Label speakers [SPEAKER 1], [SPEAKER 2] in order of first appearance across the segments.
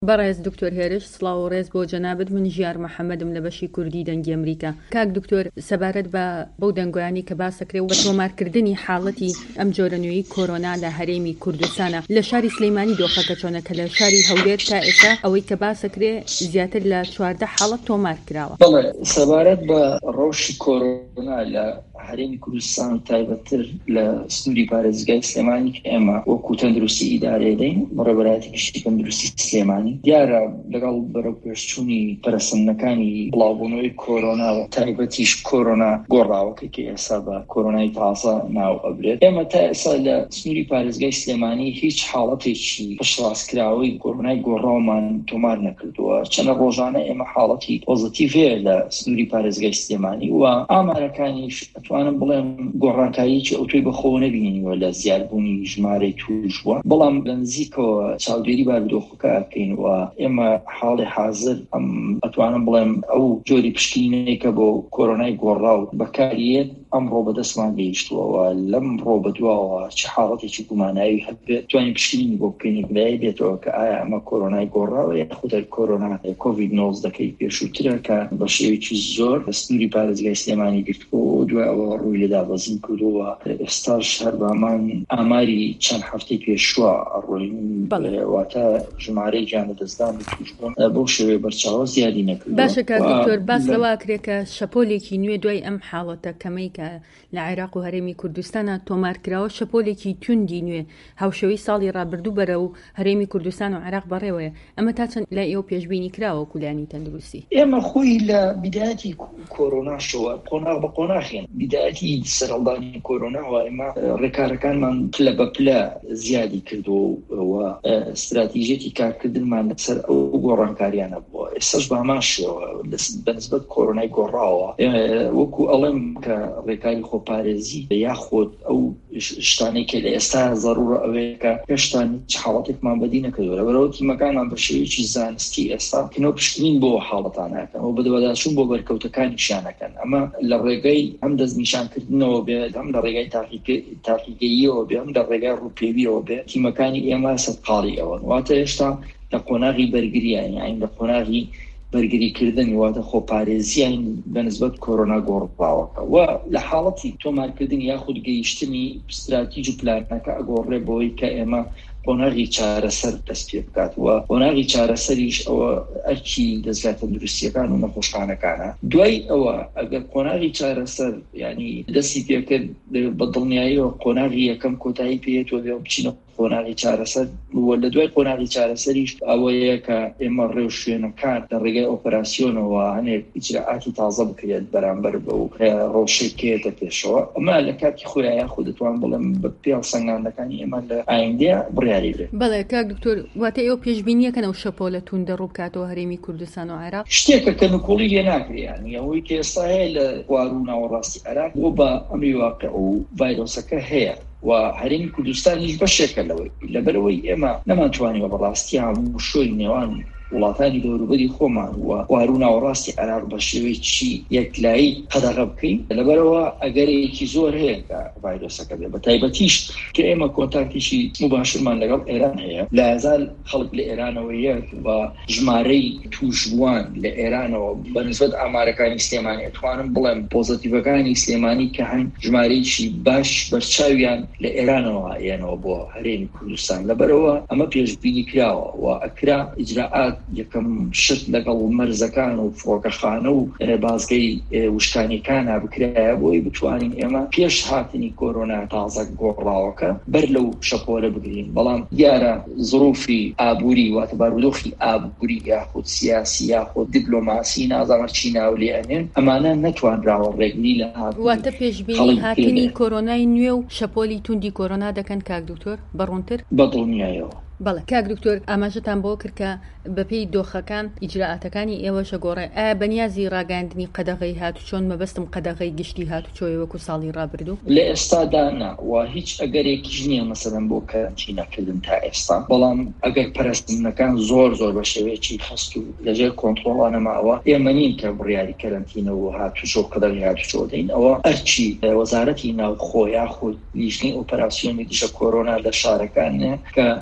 [SPEAKER 1] بەڕێز دکتۆر هێرش سڵاو و ڕێز بۆ جەنابەت. من ژیار محەممەدم لە بەشی کوردی دەنگی ئەمریکا. کاک دکتۆر سەبارەت بە بەو دەنگویانی کە باسەکرێ و بە تۆمارکردنی حاڵەتی ئەم جۆرەنوێی کۆرۆنا لە هەرێمی کوردستانە لە شاری سلەیمانی دۆخەکە چۆنە کە لە شاری هەولێر تا ئێستا ئەوەی کە باسەکرێ زیاتر لە 14 حاڵەت تۆمار کراوە.
[SPEAKER 2] بەڵێ سەبارەت بە ڕۆژی کۆرۆنا لە هەرێمی کوردستان تایبەتتر لە سنووری پارێزگای سلێمانی کە ئێمە وەکو تەندروستی ئیدارە دەین بەڕێوەبەرایەتی گشتی تەندروستی سلێمانی دیارە لەگەڵ بەرەو پێشچوونی پەرسەندنەکانی بڵاوبوونەوەی کۆرۆنا و تایبەتیش کۆرۆنا گۆڕاوەکە کە ئێستا بە کۆرۆنای تازە ناو ئەبرێت ئێمە تا ئێستا لە سنووری پارێزگای سلێمانی هیچ حاڵەتێکی پشتڕاستکراوەی کۆرۆنای گۆڕاومان تۆمار نەکردووە. چەندە ڕۆژانە ئێمە حاڵەتی پۆزیتیڤ هەیە لە سنووری پارێزگای سلێمانی و ئامارەکانیش ئەتوانم بڵێم گۆڕانکاریی ئەوتۆی بەخۆ نەبینینەوە لە زیادبوونی ژمارەی توش بووە، بەڵام لە نزیکەوە چاودێری بارودۆخەکە ئەکەینەوە. ئێمە حاڵی حاضر ئەتوانم بڵێم ئەو جۆری پشکنینەی کە بۆ کۆرۆنای گۆڕاو بەکاریێت ئەمڕۆ بەدەستمان گەیشتووەوە. لەم ڕۆ بەدواوە چه حاڵەتێکی گوماناوی هەبێت توانین پشکنینی بۆ بکەین لای بێتەوە کە ئایا ئەمە کۆرۆنای گۆڕاوە یاخود کۆرۆنا کۆڤید 19 پێشووترە کە بە شێوەیەکی زۆر بە سنووری پارێزگای سلێمانی گرتووە دوای ئەوە ڕووی لەدا بەزین کردووە. ئێستاش هەر بامان ئاماری چەند هەفتەی پێشووە ئەڕۆین واتە ژمارەی گیانەدەستدان توشبوون بۆ شێوەیە بەرچاوە زیادی نەکردووە.
[SPEAKER 1] باشە کاک دکتۆر باس لەوا کرێ کە شەپۆلێکی نوێ دوای ئەم حاڵەتە کەمەی کە لە عێراق و هەرێمی کوردستانە تۆمارکراوە شەپۆلێکی توندی نوێ هاوشەوەی ساڵی ڕابردوو بەرە و هەرێمی کوردستان و عێراق بەڕێوەیە. ئەمە تا چەند لای ئێوە پێشبینی کراوە کولانی تەندروستی؟
[SPEAKER 2] ئێمە خۆی لە بیدایەتی کۆرۆناشەوە قۆناغ بە قۆناغیان بیدایەتی سەرەڵدانی کۆرۆناوە ئێمە ڕێکارەکانمان پلە بە پلە زیادی کردووە استراتیژێتی کارکردنمان لەسەر ئەو گۆڕانکاریانە بووە. ئێستاش بە هەماشەوە بەنسبەت کۆرۆنای گۆڕاوە وەکو ئەڵێم کە ڕێکاری خۆپارێزی یاخۆت ئەو شتانێک کە لە ئێستا ضرورە ئەوەیە کە هێشتا حاڵەتێکمان بەدی نەکردووە لەبەرەوە تیمەکانمان بە شێوەیەکی زانستی ئێستا کنەوە پشکنین بۆ حاڵەتانەکەن و بەدەوەداچوون بۆ بەرکەوتەکانیشانەکەن. ئەمە لە ڕێگەی هەم دەستنیشانکردنەوە بێت هەم لە ڕێگای تاقیگەییەوە بێ هەم لە ڕێگای ڕووپێویەوە بێ تیمەکانی ئێمە سەدقاڵی ئەوەن واتە هێشتا لە قۆناغی بەرگریان یان لە قۆناغی بەرگریکردن واتە خۆپارێزیان بەنسبەت کۆرۆنا گۆڕاوەکە و لە حاڵەتی تۆمارکردن یاخود گەیشتنی استراتیژ و پلانەکە ئەگۆڕێ بۆی کە ئێمە قۆناغی چارەسەر دەست پێ بکات و قۆناغی چارەسەریش ئەوە ئەرکی دەستگای تەندروستیەکان و نەخۆشخانەکانە. دوای ئەوە ئەگەر قۆناغی چارەسەر ینی دەستی پێکرد بە دڵنیاییەوە قۆناغی یەکەم کۆتایی پێێتەوە بێ بچینە قۆناغی چارەسەر لە دوای قۆناغی چارەسەریش ئەوەیە کە ئێمە ڕێو شوێنەکان لە ڕێگای ئۆپەراسیۆنەوە هەنێک ئیجراعاتی تازە بکرێت بەرامبەر بە و ڕۆژێکێتە پێشەوە. ئەمە لە کاتی خۆیان خۆ دەتوان بڵێم بە پێڵ سەنگاندەکانی ئێمە لە ئایندەیە بڕیاری بێت.
[SPEAKER 1] بەڵێ کاک دکتۆر واتە ئێوە پێشبینیەکەن ئەو شەپۆلە توندە ڕوو بکاتەوە هەرێمی کوردستان و عێراق
[SPEAKER 2] شتێکە کە نکۆڵی لێ ناکرێن ئەوەی کە ئێستا هەیە لە خوار و ناوەڕاستی عێراق بۆ بە ئەمری واقع و ڤایرۆسەکە هەیە و هەرێمی کوردستانیش بەشێکە لەوەی لەبەرەوەی ئێمە نەمانتوانی بەڕاستی هەموو شۆی نێوان وڵاتانی دەوروبەری خۆمان و خوار و ناوەڕاستی عێراق بە شێوەیەکی یەکلایی قەدەغە بکەین. لەبەرەوە ئەگەرێکی زۆر هەیە کە ڤایرۆسەکە بێ بە تایبەتیش کە ئێمە کۆنتاکتێکی مباشرمان لەگەڵ ئێران هەیە لە هەزار خەڵک لە ئێرانەوە یەک بە ژمارەی توشبووان لە ئێرانەوە بەنسبەت ئامارەکانی سلێمانی ئەتوانم بڵێم پۆزیتیڤەکانی سلێمانی کە هەن ژمارەیەکی باش بەرچاویان لە ئێرانەوە هەیەنەوە بۆ هەرێمی کوردستان. لەبەرەوە ئەمە پێشبینی کراوە و ئەکرا ئیجراعات یەکەم شت لەگەڵ مەرزەکان و فڕۆکەخانە و بازگەی وشکانیەکانە بکرایە بۆی بتوانین ئێمە پێش هاتنی کۆرۆنا تازە گۆڕاوەکە بەر لەو شەپۆلە بگرین. بەڵام دیارە زروفی ئابووری واتە بارودۆخی ئابووری یاخود سیاسی یاخود دیپلۆماسی نازانم چی ناولێ ئەنێن ئەمانە نەتوانراوە ڕێگری لە
[SPEAKER 1] واتە پێشبینی هاتنی کۆرۆنای نوێ و شەپۆلی توندی کۆرۆنا دەکەن کاک دکتۆر بەڕوونتر
[SPEAKER 2] بەدڵنیایەوە.
[SPEAKER 1] بەڵێ کاک دکتۆر ئاماژەتان بۆ کرد کە بەپێی دۆخەکان ئیجراعاتەکانی ئێوەشە گۆڕێ ئایا بەنیازی ڕاگەاندنی قەدەغەی هاتو چۆن مەبەستم قەدەغەی گشتی هاتوچۆی وەکو ساڵی ڕابردوو
[SPEAKER 2] لە ئێستادا ناوە هیچ ئەگەرێکیش نییە مەسەلەن بۆ کارانتینەکردن تا ئێستا. بەڵام ئەگەر پەرستنەکان زۆر بە شێوەیەکی خست و لەژێر کۆنتڕۆڵە نەماوە ئێمە نین کە بڕیاری کارانتینەوە هاتوچۆ قەدەغی هاتوچۆ دەین. ئەوە ئەرچی وەزارەتی ناوخۆ یاخود لیژنەی ئۆپەراسیۆنی دیشە کۆرۆنا لە شارەکانە کە ئەم ئیجراعات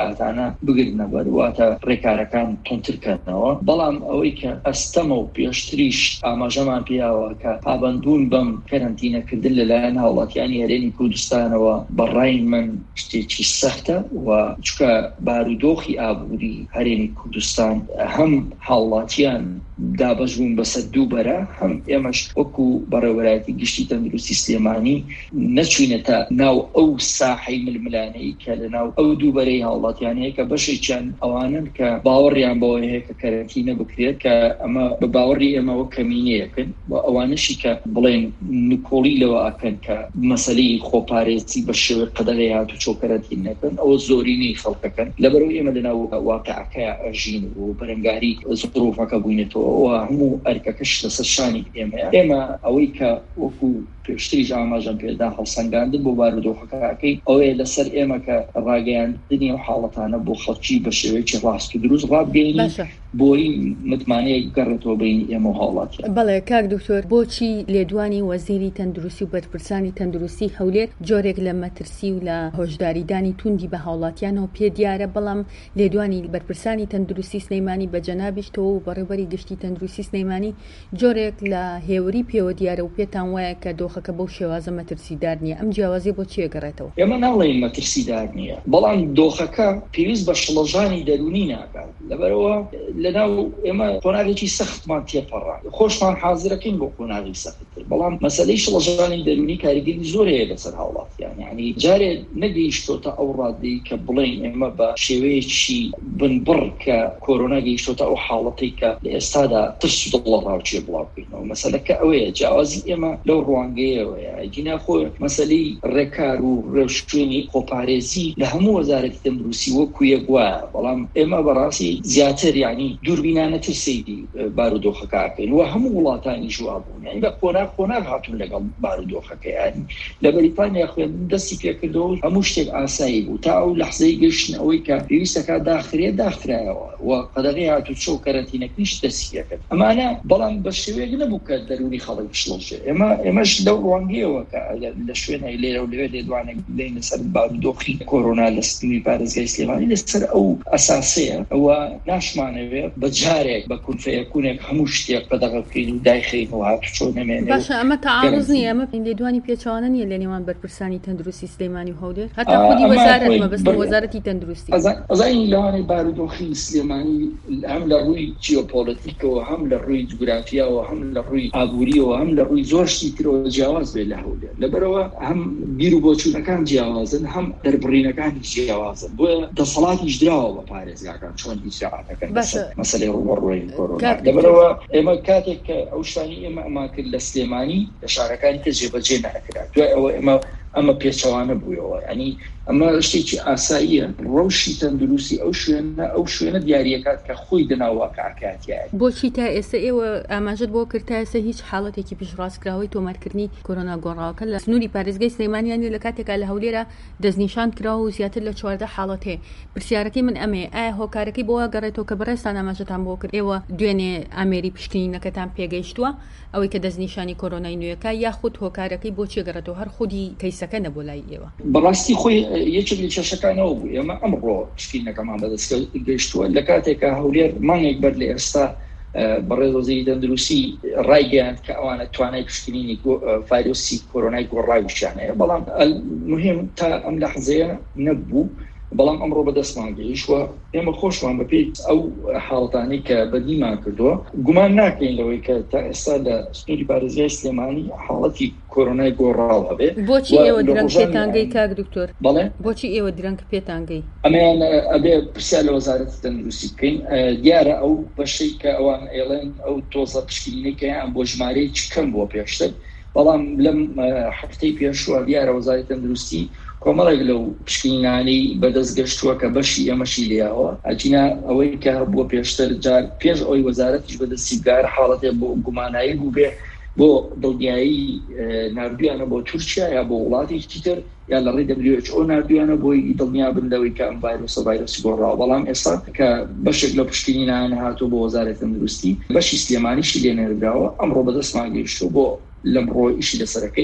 [SPEAKER 2] ساعتانە بگرنە بەر واتە ڕێکارەکان تۆنترکردنەوە. بەڵام ئەوەی کە ئەستەمە و پێشتریش ئاماژەمان پیاوە کە پابندبوون بەم کەرەنتینەکردن لەلایەن هاوڵاتیانی هەرێمی کوردستانەوە بەڕای من شتێکی سەختە و چکە بارودۆخی ئابووری هەرێمی کوردستان هەم هاوڵاتیان دابەزبوون بەسەر دووبەرە، هەم ئێمەش وەکو بەڕێوەبەرایەتی گشتی تەندروستی سلێمانی نەچوینەتە ناو ئەو ساحەی ململانەی کە لەناو ئەو دووبەرەی هاوڵاتیانەیە کە بەشێکیان ئەوانن کە باوەڕیان بەوە هەیە کە کەرەنتینە بکرێت کە ئەمە بە باوەڕی ئێمەوە کەمینەیەکن و ئەوانشی کە بڵێن نکۆڵی لەوە ئەکەن کە مەسەلەی خۆپارێزی بە شێوەی قەدەغی هاتوچۆ کەرەنتینەکەن ئەوە زۆرینەی خەڵکەکەن لەبەرەوەی ئێمە لەناو واقعەکەیە ئەژین و بەرەنگاری زۆرۆفەکە بووینێتەوە و هەموو ئەرکەکەش لەسەر شانی ئێمە ئەوەی کە وەکو پێشتری ئاماژەم پێدا هەڵسەنگاندن بۆ بارودۆخەکەی ئەوەیە لەسەر ئێمە کە ڕاگەیاندنی و حاڵەتانە بۆ خەڵکی بە شێوەیەکی ڕاست و دروست ڕابگەینی بۆی متمانەیە گەڕێتەوە بین ئێمە هاوڵاتیان.
[SPEAKER 1] بەڵێ کاک دکتۆر، بۆچی لێدوانی وەزیری تەندروستی و بەرپرسانی تەندروستی هەولێر جۆرێک لە مەترسی و لە هۆشداریدانی توندی بە هاوڵاتیانەوە پێ دیارە، بەڵام لێدوانی بەرپرسانی تەندروستی سلەیمانی بە جەنابیشتەوە و بەڕێوەبەری گشتی تەندروستی سلەیمانی جۆرێک لە هێوری پێوە دیارە و پێتان وایە کە دۆخەکە بەو شێوازە مەترسیدار نییە. ئەم جیاوازی بۆ چیە گەڕێتەوە؟
[SPEAKER 2] ئێمە ناڵێن مەترسیدار نییە، بەڵام دۆخەکە پێویست بە شڵەژانی دەرونی ناکات. لەبەرەوە لەناو ئێمە قۆناغێکی سەختمان تێپەڕا، خۆشمان حازرەکەین بۆ قۆناغی سەختتر، بەڵام مەسەلەی شڵەژانی دەرونی کاریگەری زۆرەیە لەسەر هاوڵاتیان. یعنی جارێ نەگەیشتۆتە ئەو ڕادەی کە بڵێن ئێمە بە شێوەیەکی بنبڕ کە کۆرۆنا گەیشتۆتە ئەو حاڵەتەی کە لە ئێستادا ترس و دڵ ڕاوچێ بڵاوکەینەوە. مەسەلەکە ئەوەیە جیاوازی ئێمە لەو ڕوانگەیەوەیە جینا خۆ مەسەلەی ڕێکار و ڕێوشتوێنی خۆپارێزی لە هەموو وەزارەتی تەندروستی وەکو یەک وایە، بەڵام ئێمە بەڕاستی زیاتر یعنی دووربینانەتر سەیری بارودۆخەکەکەین و هەموو وڵاتانی جواب بوون. یعنی بە قۆناغ هاتوون لەگەڵ بارودۆخەکە. یعنی لە بەریتانیا خوێن دەستی پێکردەوە هەموو شتێک ئاسایی بوو تا ئەو لەحزەی گەشتن ئەوەی کە پێویستەکە داخرایەوە و قەدەغی هاتوچۆ و کەرەنتینەکەیش دەستی پێکرد. ئەمانە بەڵام بە شێوەیەک نەبوو کە دەرونی خەڵک بشڵەژێ. ئێمەش لەو ڕوانگەیەوە کە لە شوێنەی لێرە و لەوێ لێدوانێک بدەین لەسەر بارودۆخی کۆرۆنا لە سنووری پارێزگای سلێمانی لەسەر ئەو ئەساسەیە ئەوە ناشمانەوێت بە جارێک بە کونفەیەکونێک هەموو شتێک قەدەغە بکەین و دایخین و هاتوچۆ نەمێنێ.
[SPEAKER 1] باشە، ئەمە تەعارض نییە، ئەمە لێدوانی پێچەوانە نییە لە نێوان بەرپرسانی تەندروستی سلێمانی و هەولێر، هەتا خودی وەزارەت مەبەستە وەزارەتی تەندروستی.
[SPEAKER 2] ئەزانی لەوانەی بارودۆخی سلێمانی هەم لە ڕووی جیۆپۆلیتیکەوە، هەم لە ڕووی جوگرافیاوە، هەم لە ڕووی ئابووریەوە، هەم لە ڕووی زۆر شتی ترەوە جیاواز بێت لە هەولێر. لەبەرەوە هەم بیر و بۆچوونەکان جیاوازن، هەم دەربڕینەکانی جیاوازن، بۆیە دەسەڵاتیش دراوە بە پارێزگاکان چۆن ئیجراعاتەکەن مەسەلەی ڕوبەڕووی کۆرۆنا. لەبەرەوە ئێمە کاتێک کە ئەو شتانی ئێمە ئەمان کرد لە سلێمانی لە شارەکانی تر جێبەجێ نەکرا، دوای ئەوە ئەمە پێچەوانە بوویەوە. ینی ئەمە شتێکی ئاساییە، ڕەوشی تەندروستی ئەو شوێنە دیاریەکات کە خۆی دناواقعکاتیە.
[SPEAKER 1] بۆچی تا ئێستا ئێوە ئاماژەت بۆ کرد تا ئێستا هیچ حاڵەتێکی پیشڕاستکراوەی تۆمارکردنی کۆرۆنا گۆڕاوەکە لە سنووری پارێزگای سلێمانیانی لە کاتێکا لە هەولێرە دەستنیشان کراوە و زیاتر لە 14 حاڵەت هەیە. پرسیارەکەی من ئەمێ ئایا هۆکارەکەی بۆ گەڕێتەوە کە بەڕێستان ئاماژەتان بۆ کرد ئێوە دوێنێ ئامێری پشکنینەکەتان پێگەیشتووە ئەوەی کە دەستنیشانی کۆرۆنای نوێیەکە، یاخود هۆکارەکەی بۆچی گەڕێتەوە هەر خودی کەیسەکە نەبوو لای ئێوە؟
[SPEAKER 2] بەڕاستی خۆی یەکێک لە کێشەکانەوە بوو. ئێمە ئەمڕۆ پشکنینەکەمان بەدەست گەیشتووە لە کاتێکە هەولێر مانگێک بەر لە ئێستا بەڕێز وەزیری تەندروستی ڕایگەیاند کە ئەوانە توانای پشکنینی ڤایرۆسی کۆرۆنای گۆڕاویشیانەیە، بەڵام مهم تا ئەم لەحزەیە نەبوو. بەڵام ئەمڕۆ بەدەستمان گەیشتوە. ئێمە خۆشمان بەپێی ئەو حاڵەتانەی کە بەدیمان کردووە گومان ناکەین لەوەی کە تا ئێستا لە سنووری پارێزگای سلێمانی حاڵەتی کۆرۆنای گۆڕاو هەبێ.
[SPEAKER 1] بۆچی ئێوە درەنگ پێتانگەی کاک دکتۆر؟
[SPEAKER 2] بەڵێ
[SPEAKER 1] بۆچی ئێوە درەنگ پێتانگەی؟
[SPEAKER 2] ئەمەیان ئەبێ پرسیار لە وەزارەتی تەندروستی بکەین. دیارە ئەو بەشەی کە ئەوان ئێڵێن ئەو تۆزە پشکنینەکەیان بۆ ژمارەیەکی کەم بۆ پێشتر، بەڵام لەم هەفتەی پێشوە دیارە وەزارەتی تەندروستی کۆمەڵێک لەو پشکنینانەی بەدەست گەشتووە کە بەشی ئەمەشی لێەوە ئەچینە ئەوەی کە بۆ پێشتر جار پێش ئەوی وەزارەتیش بەدەستی گار حاڵەتێ بۆ گومانایی بوو بێ بۆ دڵنیایی نردویانە بۆ تورکیا یا بۆ وڵاتێکی تر یا لە ڕێی WHO نردویانە بۆی دڵنیا بندەوەی کە ئەم ڤایرۆسی گۆڕاوە. بەڵام ئێستا کە بەشێک لە پشکنینان هاتووە بۆ وەزارەتی تەندروستی بەشی سلێمانیشی لێ نێردراوە، ئەمڕۆ بەدەستمان گەیشتووە بۆ لەمڕۆ ئیشی لەسەرەکەین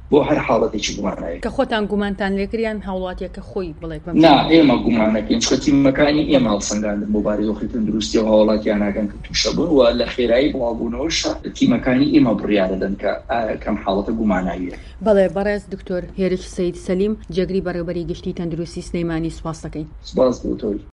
[SPEAKER 2] بۆ هەر حاڵەتێکی گوماناوی
[SPEAKER 1] کە خۆتان گومانتان لێکریان هاوڵاتیەکە خۆی بڵێ
[SPEAKER 2] نا ئێمە گومانەکەین چکە تیمەکانی ئێمە هەڵسەنگاندن بۆ بارەی تەندروستی و هاوڵاتیانەکەن کە تووشە بوون و لە خێرایی بڵاوبوونەوەش تیمەکانی ئێمە بڕیاردەدەن کە کەم حاڵەتە گوماناویە.
[SPEAKER 1] بەڵێ بەڕێز دکتۆر هێرش سەید سەلیم جێگری بەڕێوەبەری گشتی تەندروستی سلەیمانی سوپاس دەکەین.
[SPEAKER 2] سپاس بۆ تۆی.